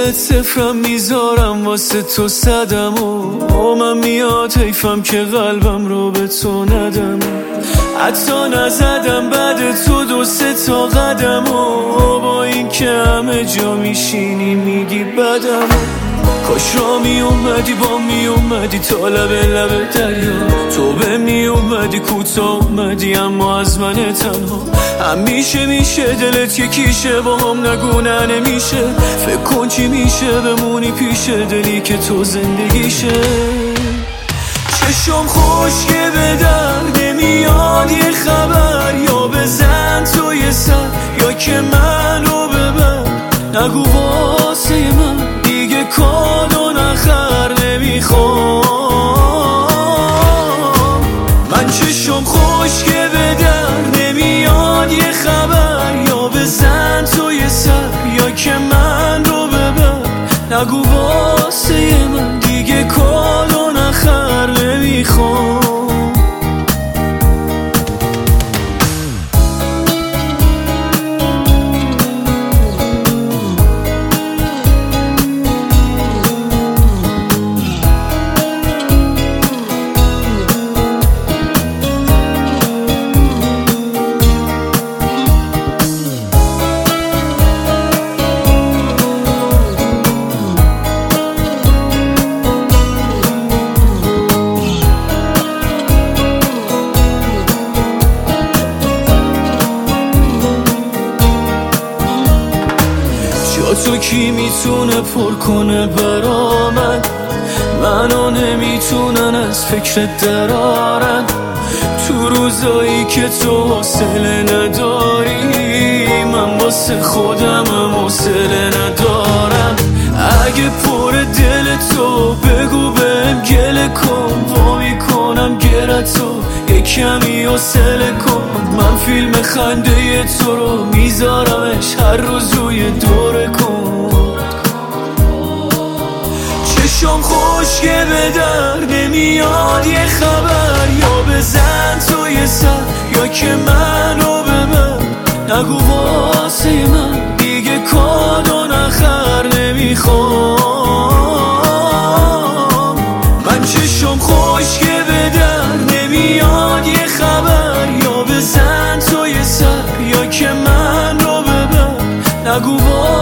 صفرم میذارم واسه تو صدم و من میاد حیفم که قلبم رو به تو ندم، حتی نزدم بعد تو 2-3 تا قدم و با این که همه جا میشینی میگی بدم. کاش را میومدی با میومدی تا لب دریا، تو به میومدی کوتا اومدی اما از من تنها. همیشه میشه دلت یکیشه با هم نگو نه نمیشه، فکر کن چی میشه بمونی پیش دلی که تو زندگیشه. چشم خشکه به در نمیاد یه خبر، یا بزن تو یه سر یا که منو ببر. نگو واسه من دیگه کادو نخر نمیخوام، من چشم خشکه به در نمیاد یه خبر، یا بزن تو یه سر یا که من رو ببر. نگو واسه من دیگه کادو نخر نمیخوام. تو کی میتونه پر کنه برا منو نمیتونن از فکرت درارن. تو روزایی که تو حوصله نداری من واسه خودم حوصله ندارم. اگه پر دل تو بگو بهم گله کن، وا میکنم گرتو یه کمی حوصله کن. من فیلم خنده تو رو میذارمش هر روز روی دوره کن. چشم خشکه به در نمیاد یه خبر، یا بزن تو یه سر یا که منو ببر. نگو واسه من دیگه کادو نخر نمیخوام، من چشم خشکه به در نمیاد یه خبر، یا بزن تو یه سر یا که من رو ببر. نگو